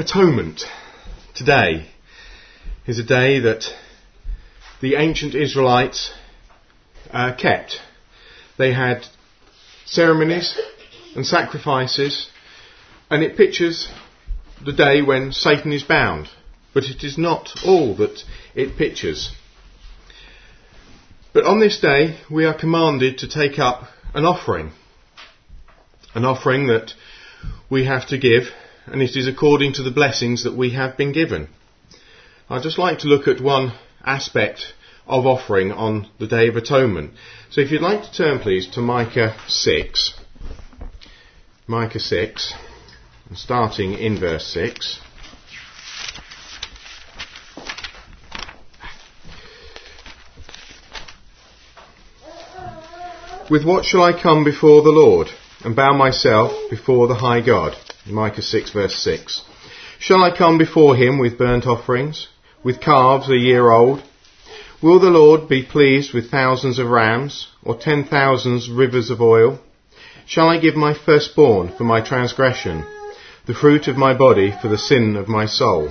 Atonement today is a day that the ancient Israelites kept. They had ceremonies and sacrifices, and it pictures the day when Satan is bound. But it is not all that it pictures. But on this day we are commanded to take up an offering that we have to give, and it is according to the blessings that we have been given. I'd just like to look at one aspect of offering on the Day of Atonement. So if you'd like to turn please to Micah 6. Micah 6, starting in verse 6. With what shall I come before the Lord, and bow myself before the high God? Micah 6 verse 6. Shall I come before him with burnt offerings, with calves a year old? Will the Lord be pleased with thousands of rams, or 10,000 rivers of oil? Shall I give my firstborn for my transgression, the fruit of my body for the sin of my soul?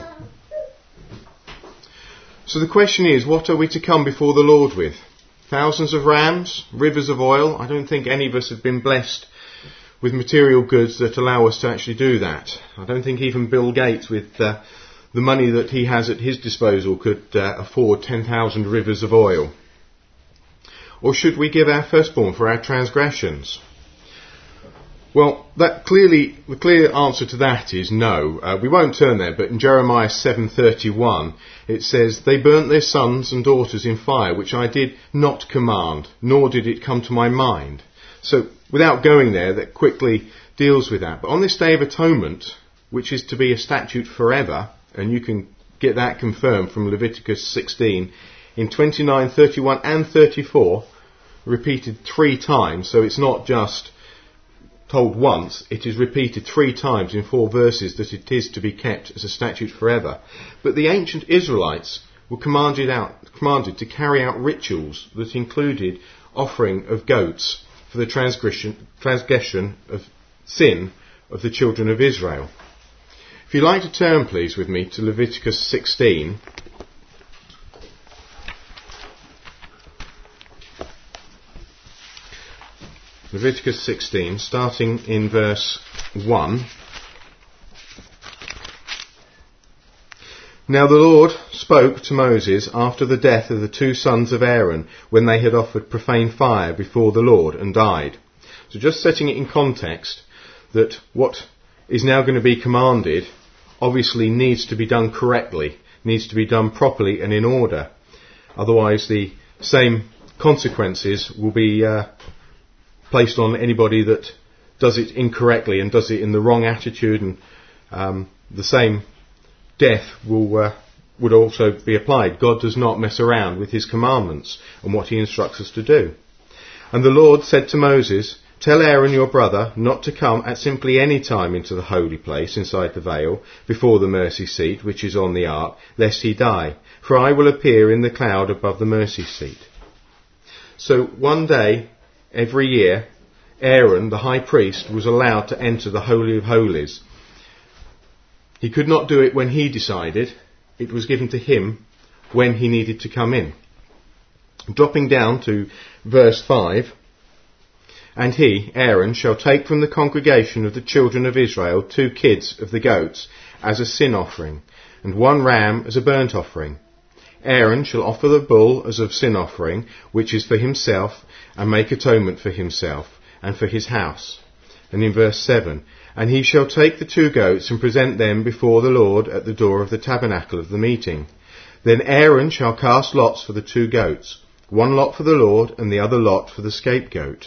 So the question is, what are we to come before the Lord with? Thousands of rams, rivers of oil? I don't think any of us have been blessed with material goods that allow us to actually do that. I don't think even Bill Gates, with the money that he has at his disposal, could afford 10,000 rivers of oil. Or should we give our firstborn for our transgressions? Well, the clear answer to that is no. We won't turn there, but in Jeremiah 7:31 it says, "They burnt their sons and daughters in fire, which I did not command, nor did it come to my mind." So, without going there, that quickly deals with that. But on this Day of Atonement, which is to be a statute forever, and you can get that confirmed from Leviticus 16, in 29, 31 and 34, repeated 3 times, so it's not just told once, it is repeated 3 times in 4 verses that it is to be kept as a statute forever. But the ancient Israelites were commanded to carry out rituals that included offering of goats for the transgression of sin of the children of Israel. If you'd like to turn please with me to Leviticus 16. Leviticus 16, starting in verse 1. Now the Lord spoke to Moses after the death of the 2 sons of Aaron, when they had offered profane fire before the Lord and died. So just setting it in context, that what is now going to be commanded obviously needs to be done correctly, needs to be done properly and in order. Otherwise the same consequences will be placed on anybody that does it incorrectly and does it in the wrong attitude, and the same death would also be applied. God does not mess around with his commandments and what he instructs us to do. And the Lord said to Moses, "Tell Aaron your brother not to come at simply any time into the holy place inside the veil before the mercy seat which is on the ark, lest he die, for I will appear in the cloud above the mercy seat." So one day every year, Aaron, the high priest, was allowed to enter the Holy of Holies. He could not do it when he decided. It was given to him when he needed to come in. Dropping down to verse 5, "And he, Aaron, shall take from the congregation of the children of Israel 2 kids of the goats as a sin offering, and 1 ram as a burnt offering. Aaron shall offer the bull as a sin offering, which is for himself, and make atonement for himself and for his house." And in verse 7, "And he shall take the 2 goats and present them before the Lord at the door of the tabernacle of the meeting. Then Aaron shall cast lots for the 2 goats, 1 lot for the Lord and the other lot for the scapegoat.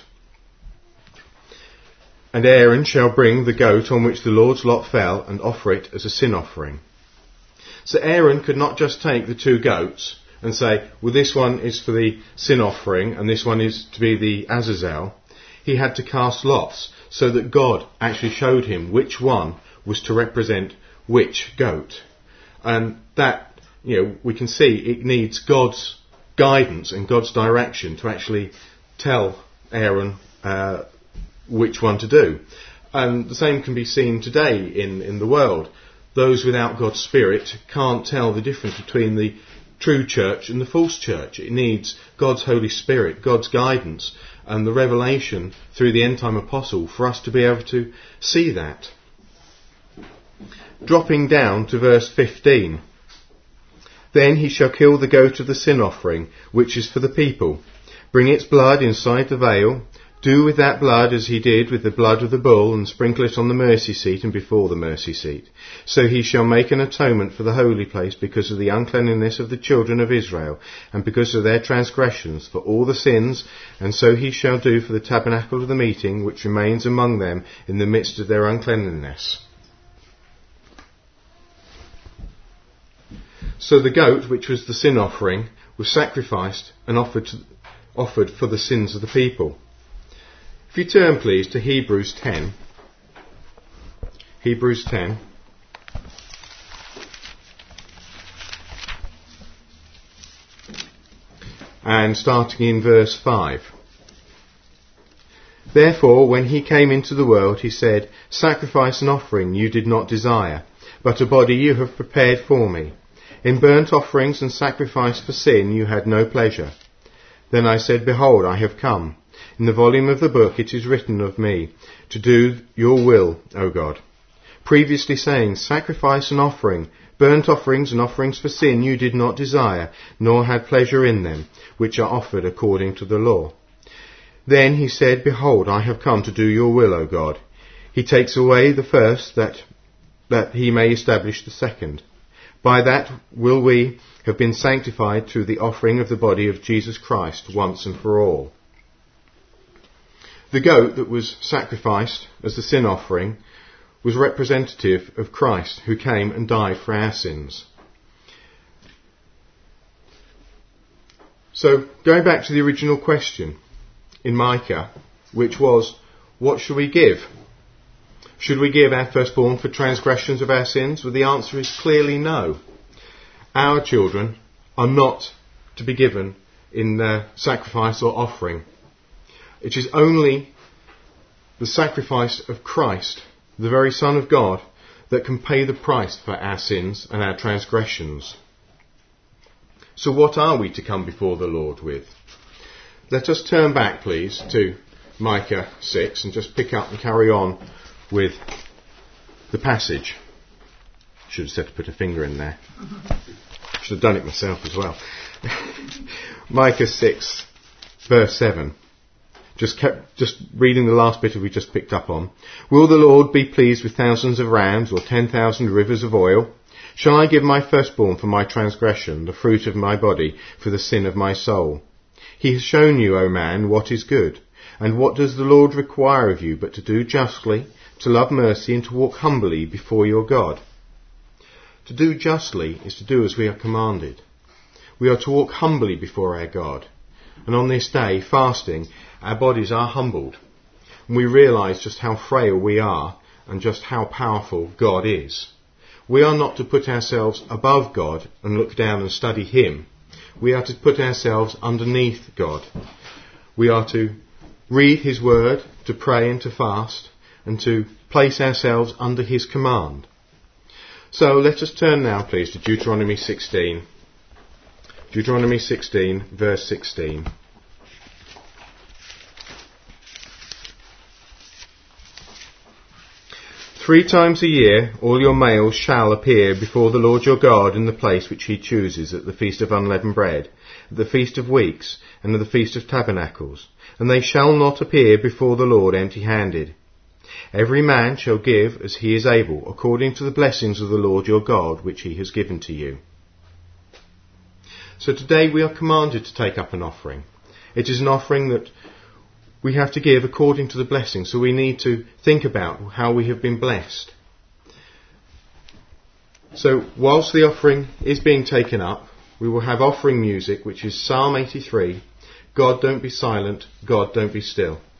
And Aaron shall bring the goat on which the Lord's lot fell and offer it as a sin offering." So Aaron could not just take the 2 goats and say, well, this one is for the sin offering and this one is to be the Azazel. He had to cast lots so that God actually showed him which one was to represent which goat. And that, we can see it needs God's guidance and God's direction to actually tell Aaron which one to do. And the same can be seen today in the world. those without God's Spirit can't tell the difference between the true church and the false church. It needs God's Holy Spirit, God's guidance, and the revelation through the end-time apostle for us to be able to see that. Dropping down to verse 15. Then he shall kill the goat of the sin offering, which is for the people. Bring its blood inside the veil. Do with that blood as he did with the blood of the bull, and sprinkle it on the mercy seat and before the mercy seat. So he shall make an atonement for the holy place because of the uncleanness of the children of Israel, and because of their transgressions, for all the sins, and so he shall do for the tabernacle of the meeting, which remains among them in the midst of their uncleanness. So the goat, which was the sin offering, was sacrificed and offered for the sins of the people. If you turn, please, to Hebrews 10. Hebrews 10. And starting in verse 5. Therefore, when he came into the world, he said, Sacrifice and offering you did not desire, but a body you have prepared for me. In burnt offerings and sacrifice for sin you had no pleasure. Then I said, Behold, I have come. In the volume of the book it is written of me, to do your will, O God. Previously saying, Sacrifice and offering, burnt offerings and offerings for sin you did not desire, nor had pleasure in them, which are offered according to the law. Then he said, Behold, I have come to do your will, O God. He takes away the first, that he may establish the second. By that will we have been sanctified through the offering of the body of Jesus Christ once and for all. The goat that was sacrificed as the sin offering was representative of Christ, who came and died for our sins. So, going back to the original question in Micah, which was, what should we give? Should we give our firstborn for transgressions of our sins? Well, the answer is clearly no. Our children are not to be given in sacrifice or offering. It is only the sacrifice of Christ, the very Son of God, that can pay the price for our sins and our transgressions. So what are we to come before the Lord with? Let us turn back, please, to Micah 6 and just pick up and carry on with the passage. Should have said to put a finger in there. Should have done it myself as well. Micah 6, verse 7. Just reading the last bit we just picked up on. Will the Lord be pleased with thousands of rams or 10,000 rivers of oil? Shall I give my firstborn for my transgression, the fruit of my body for the sin of my soul? He has shown you, O man, what is good. And what does the Lord require of you but to do justly, to love mercy, and to walk humbly before your God? To do justly is to do as we are commanded. We are to walk humbly before our God. And on this day, fasting, our bodies are humbled. And we realise just how frail we are and just how powerful God is. We are not to put ourselves above God and look down and study Him. We are to put ourselves underneath God. We are to read His Word, to pray and to fast, and to place ourselves under His command. So let us turn now, please, to Deuteronomy 16. Deuteronomy 16, verse 16. Three times a year all your males shall appear before the Lord your God in the place which He chooses, at the Feast of Unleavened Bread, at the Feast of Weeks, and at the Feast of Tabernacles. And they shall not appear before the Lord empty-handed. Every man shall give as he is able, according to the blessings of the Lord your God, which He has given to you. So today we are commanded to take up an offering. It is an offering that we have to give according to the blessing, so we need to think about how we have been blessed. So whilst the offering is being taken up, we will have offering music, which is Psalm 83, God Don't Be Silent, God Don't Be Still.